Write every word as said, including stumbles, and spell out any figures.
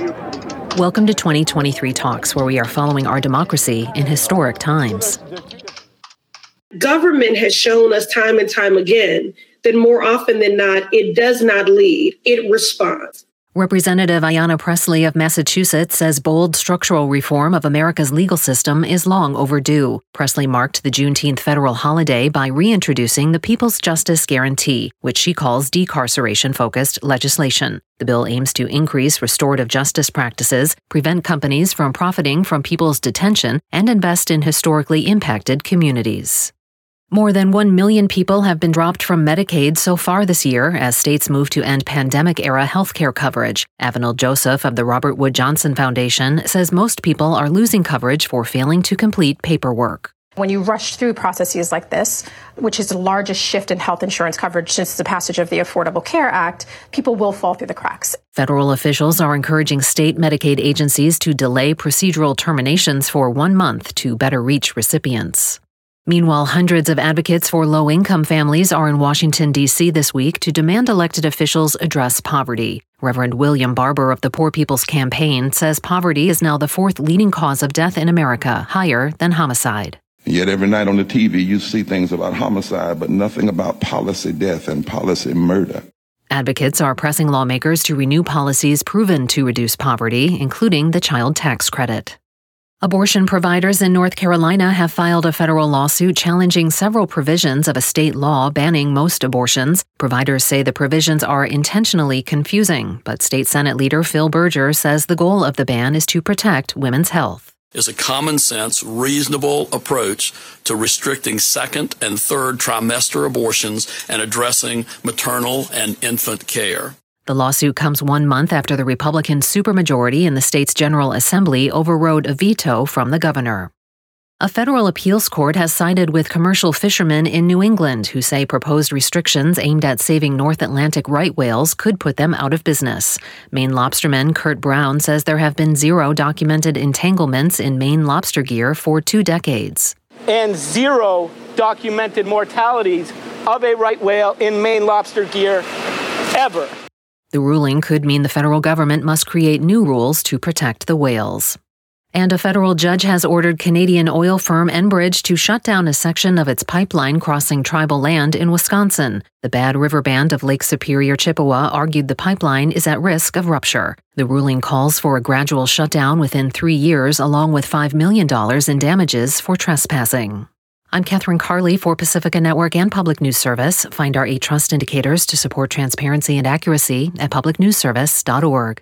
Welcome to twenty twenty-three Talks, where we are following our democracy in historic times. Government has shown us time and time again that more often than not, it does not lead, it responds. Representative Ayanna Pressley of Massachusetts says bold structural reform of America's legal system is long overdue. Pressley marked the Juneteenth federal holiday by reintroducing the People's Justice Guarantee, which she calls decarceration-focused legislation. The bill aims to increase restorative justice practices, prevent companies from profiting from people's detention, and invest in historically impacted communities. More than one million people have been dropped from Medicaid so far this year as states move to end pandemic-era healthcare coverage. Avenel Joseph of the Robert Wood Johnson Foundation says most people are losing coverage for failing to complete paperwork. When you rush through processes like this, which is the largest shift in health insurance coverage since the passage of the Affordable Care Act, people will fall through the cracks. Federal officials are encouraging state Medicaid agencies to delay procedural terminations for one month to better reach recipients. Meanwhile, hundreds of advocates for low-income families are in Washington, D C this week to demand elected officials address poverty. Reverend William Barber of the Poor People's Campaign says poverty is now the fourth leading cause of death in America, higher than homicide. Yet every night on the T V, you see things about homicide, but nothing about policy death and policy murder. Advocates are pressing lawmakers to renew policies proven to reduce poverty, including the child tax credit. Abortion providers in North Carolina have filed a federal lawsuit challenging several provisions of a state law banning most abortions. Providers say the provisions are intentionally confusing, but State Senate Leader Phil Berger says the goal of the ban is to protect women's health. Is a common sense, reasonable approach to restricting second and third trimester abortions and addressing maternal and infant care. The lawsuit comes one month after the Republican supermajority in the state's General Assembly overrode a veto from the governor. A federal appeals court has sided with commercial fishermen in New England who say proposed restrictions aimed at saving North Atlantic right whales could put them out of business. Maine lobsterman Kurt Brown says there have been zero documented entanglements in Maine lobster gear for two decades. And zero documented mortalities of a right whale in Maine lobster gear ever. The ruling could mean the federal government must create new rules to protect the whales. And a federal judge has ordered Canadian oil firm Enbridge to shut down a section of its pipeline crossing tribal land in Wisconsin. The Bad River Band of Lake Superior, Chippewa argued the pipeline is at risk of rupture. The ruling calls for a gradual shutdown within three years, along with five million dollars in damages for trespassing. I'm Catherine Carley for Pacifica Network and Public News Service. Find our eight trust indicators to support transparency and accuracy at public news service dot org.